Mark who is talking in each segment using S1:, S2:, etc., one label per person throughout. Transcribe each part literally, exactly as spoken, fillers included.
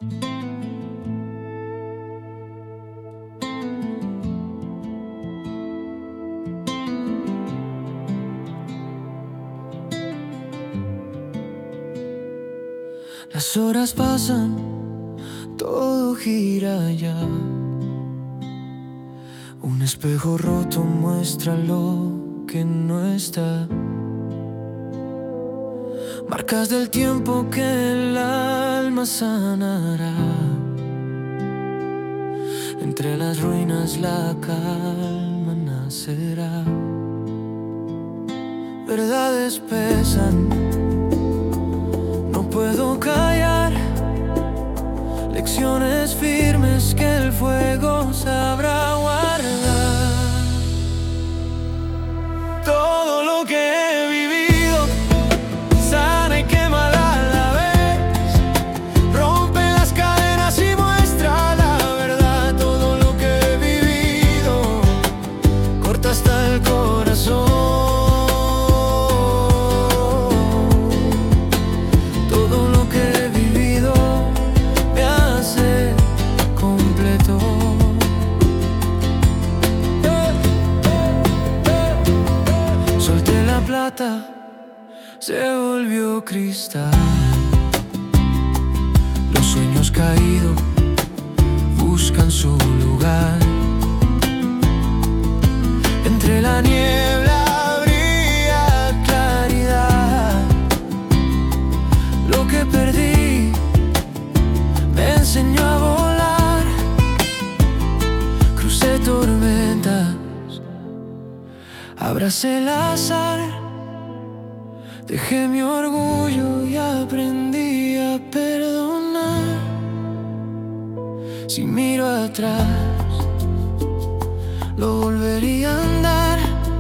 S1: Las horas pasan, todo gira ya. Un espejo roto muestra lo que no está. Marcas del tiempo que el alma sanará. Entre las ruinas la calma nacerá. Verdades pesan, no puedo callar. Lecciones firmes que el fuego sabrá guardar. Todo lo que he vivido sana y quema a la vez. Rompe las cadenas y muestra la verdad. Todo lo que he vivido corta hasta el corazón. Se volvió cristal. Los sueños caídos buscan su lugar. Entre la niebla brilla claridad. Lo que perdí me enseñó a volar. Crucé tormentas, abracé el azar. Dejé mi orgullo y aprendí a perdonar. Si miro atrás, lo volvería a andar,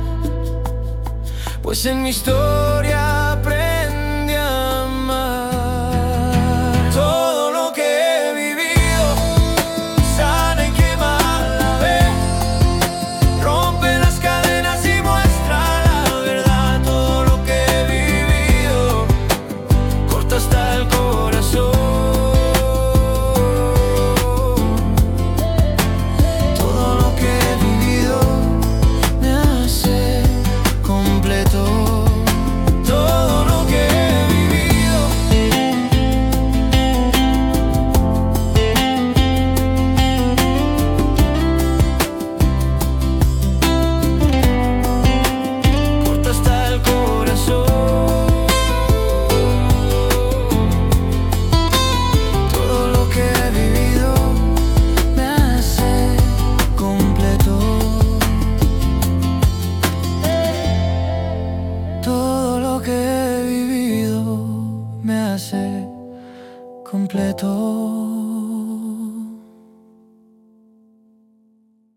S1: pues en mi historia aprendí a amar. Todo lo que he vivido sana y quema a la vez. Rompe las cadenas y muestra la verdad. Todo lo que hasta el corazón. Todo lo que he vivido me hace completo. Todo lo que he vivido. Corta hasta el corazón. Completo.